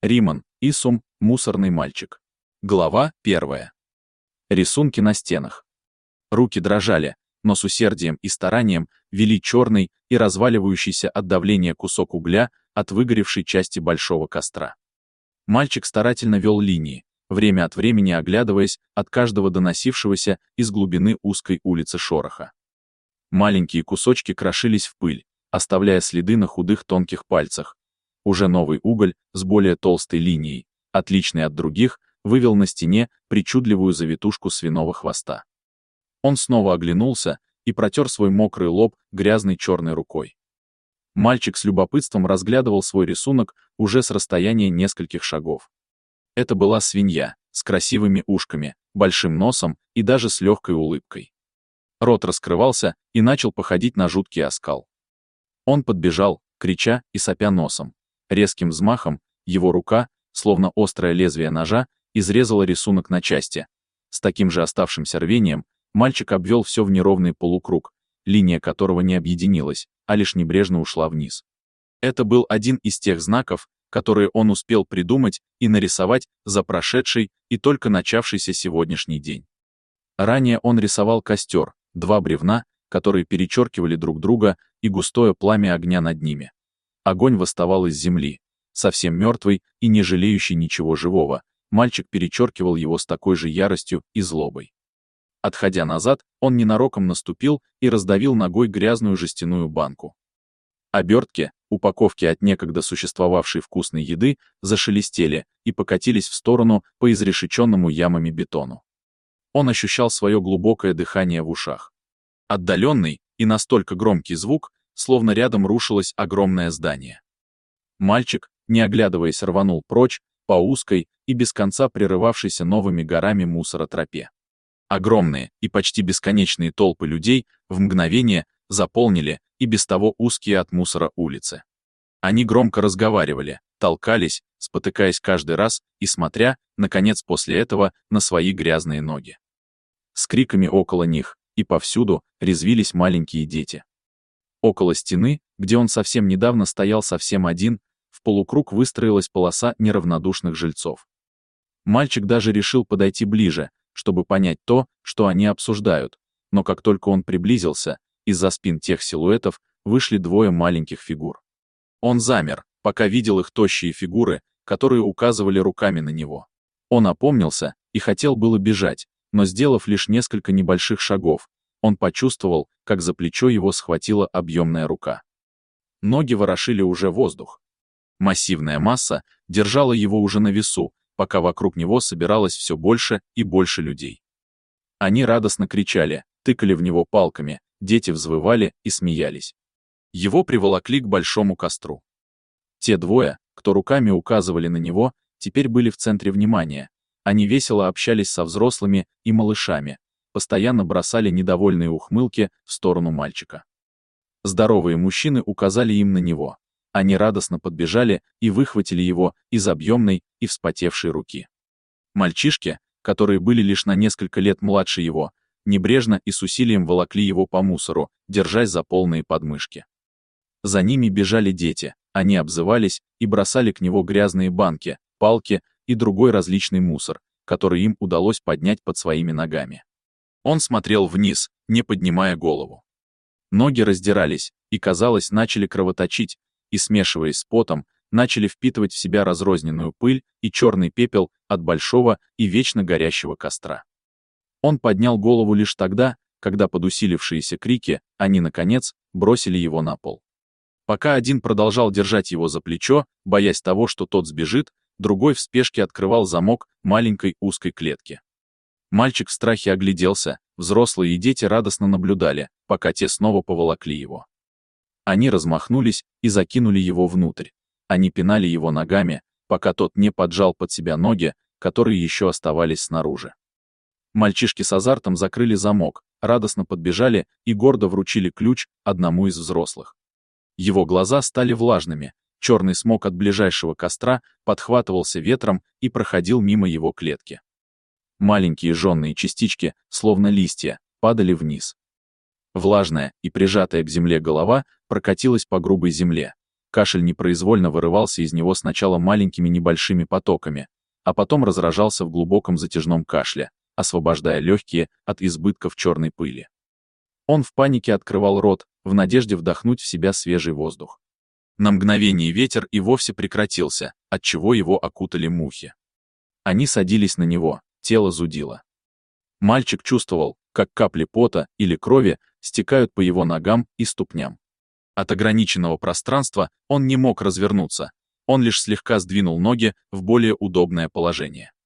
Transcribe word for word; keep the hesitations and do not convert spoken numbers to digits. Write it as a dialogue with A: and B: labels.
A: Риман Исум, мусорный мальчик. Глава первая. Рисунки на стенах. Руки дрожали, но с усердием и старанием вели черный и разваливающийся от давления кусок угля от выгоревшей части большого костра. Мальчик старательно вел линии, время от времени оглядываясь от каждого доносившегося из глубины узкой улицы шороха. Маленькие кусочки крошились в пыль, оставляя следы на худых тонких пальцах. Уже новый уголь с более толстой линией, отличный от других, вывел на стене причудливую завитушку свиного хвоста. Он снова оглянулся и протер свой мокрый лоб грязной черной рукой. Мальчик с любопытством разглядывал свой рисунок уже с расстояния нескольких шагов. Это была свинья, с красивыми ушками, большим носом и даже с легкой улыбкой. Рот раскрывался и начал походить на жуткий оскал. Он подбежал, крича и сопя носом. Резким взмахом его рука, словно острое лезвие ножа, изрезала рисунок на части. С таким же оставшимся рвением мальчик обвел все в неровный полукруг, линия которого не объединилась, а лишь небрежно ушла вниз. Это был один из тех знаков, которые он успел придумать и нарисовать за прошедший и только начавшийся сегодняшний день. Ранее он рисовал костер, два бревна, которые перечеркивали друг друга, и густое пламя огня над ними. Огонь восставал из земли, совсем мертвый и не жалеющий ничего живого. Мальчик перечеркивал его с такой же яростью и злобой. Отходя назад, он ненароком наступил и раздавил ногой грязную жестяную банку. Обертки, упаковки от некогда существовавшей вкусной еды, зашелестели и покатились в сторону по изрешеченному ямами бетону. Он ощущал свое глубокое дыхание в ушах. Отдаленный и настолько громкий звук, словно рядом рушилось огромное здание. Мальчик, не оглядываясь, рванул прочь по узкой и без конца прерывавшейся новыми горами мусора тропе. Огромные и почти бесконечные толпы людей в мгновение заполнили и без того узкие от мусора улицы. Они громко разговаривали, толкались, спотыкаясь каждый раз и смотря, наконец, после этого на свои грязные ноги. С криками около них и повсюду резвились маленькие дети. Около стены, где он совсем недавно стоял совсем один, в полукруг выстроилась полоса неравнодушных жильцов. Мальчик даже решил подойти ближе, чтобы понять то, что они обсуждают, но как только он приблизился, из-за спин тех силуэтов вышли двое маленьких фигур. Он замер, пока видел их тощие фигуры, которые указывали руками на него. Он опомнился и хотел было бежать, но, сделав лишь несколько небольших шагов, он почувствовал, как за плечо его схватила объемная рука. Ноги ворошили уже воздух. Массивная масса держала его уже на весу, пока вокруг него собиралось все больше и больше людей. Они радостно кричали, тыкали в него палками, дети взвывали и смеялись. Его приволокли к большому костру. Те двое, кто руками указывали на него, теперь были в центре внимания. Они весело общались со взрослыми и малышами, постоянно бросали недовольные ухмылки в сторону мальчика. Здоровые мужчины указали им на него. Они радостно подбежали и выхватили его из объемной и вспотевшей руки. Мальчишки, которые были лишь на несколько лет младше его, небрежно и с усилием волокли его по мусору, держась за полные подмышки. За ними бежали дети, они обзывались и бросали к нему грязные банки, палки и другой различный мусор, который им удалось поднять под своими ногами. Он смотрел вниз, не поднимая голову. Ноги раздирались и, казалось, начали кровоточить, и, смешиваясь с потом, начали впитывать в себя разрозненную пыль и черный пепел от большого и вечно горящего костра. Он поднял голову лишь тогда, когда под усилившиеся крики они, наконец, бросили его на пол. Пока один продолжал держать его за плечо, боясь того, что тот сбежит, другой в спешке открывал замок маленькой узкой клетки. Мальчик в страхе огляделся, взрослые и дети радостно наблюдали, пока те снова поволокли его. Они размахнулись и закинули его внутрь. Они пинали его ногами, пока тот не поджал под себя ноги, которые еще оставались снаружи. Мальчишки с азартом закрыли замок, радостно подбежали и гордо вручили ключ одному из взрослых. Его глаза стали влажными, черный смог от ближайшего костра подхватывался ветром и проходил мимо его клетки. Маленькие жженые частички, словно листья, падали вниз. Влажная и прижатая к земле голова прокатилась по грубой земле. Кашель непроизвольно вырывался из него сначала маленькими небольшими потоками, а потом разражался в глубоком затяжном кашле, освобождая легкие от избытков черной пыли. Он в панике открывал рот, в надежде вдохнуть в себя свежий воздух. На мгновение ветер и вовсе прекратился, отчего его окутали мухи. Они садились на него, тело зудило. Мальчик чувствовал, как капли пота или крови стекают по его ногам и ступням. От ограниченного пространства он не мог развернуться, он лишь слегка сдвинул ноги в более удобное положение.